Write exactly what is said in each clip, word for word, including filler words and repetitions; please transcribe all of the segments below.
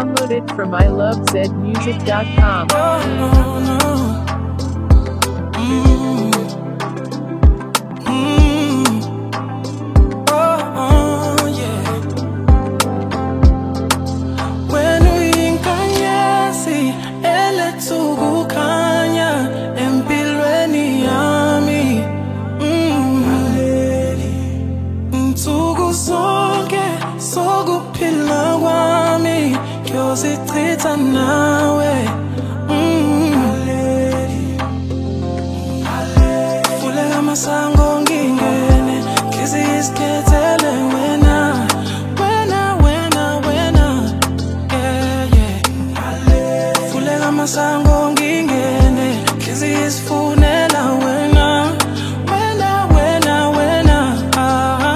Download it from i love zed music dot com. Oh, no, no. Mm. Mm. Oh, oh, yeah. When uyinkanyezi elethukukhanya empilweni yami. Nsuku zonke sokuphila kwami kuyozichitha nawe. Vuleka amasango ngingene ngizikhethele wena, wena, wena, wena, yeah, yeah. Vuleka amasango ngingene ngizifunela wena, wena, wena, wena, ah.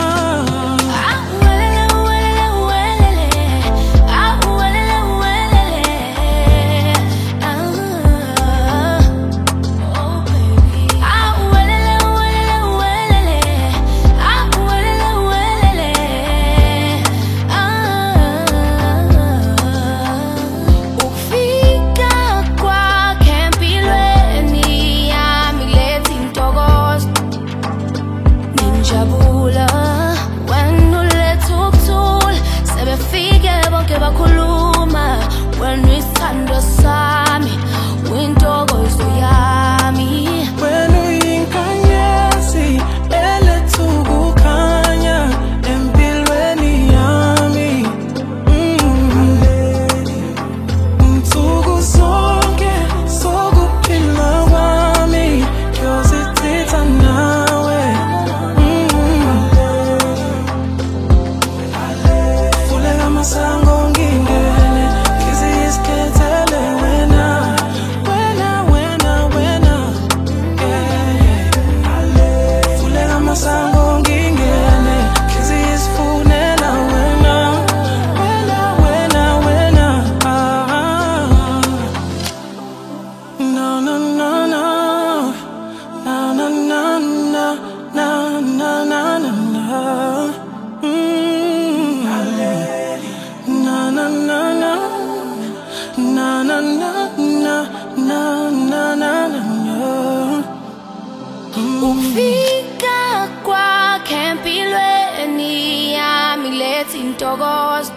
Ufika kwakhe empilweni yami letha intokozo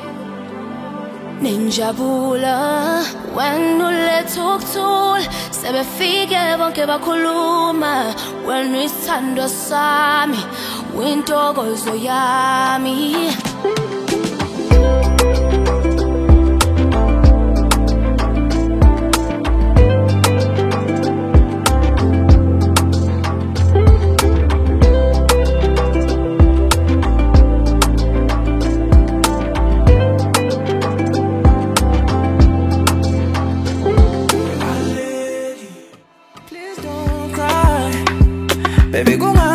nenjabulo. When uletha ukuthula sebefike bonke bakhuluma. When isithando sami uyintokozo yami. Baby, go